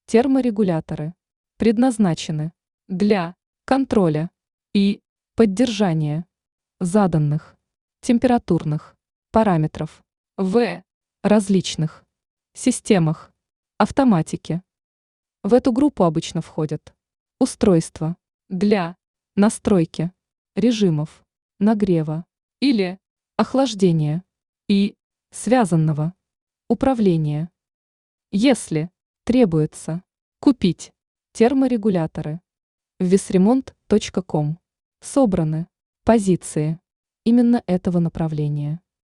Терморегуляторы предназначены для контроля и поддержания заданных температурных параметров в различных системах автоматики. В эту группу обычно входят устройства для настройки режимов нагрева или охлаждения и связанного управления. Если требуется купить терморегуляторы, в весремонт.ком собраны позиции именно этого направления.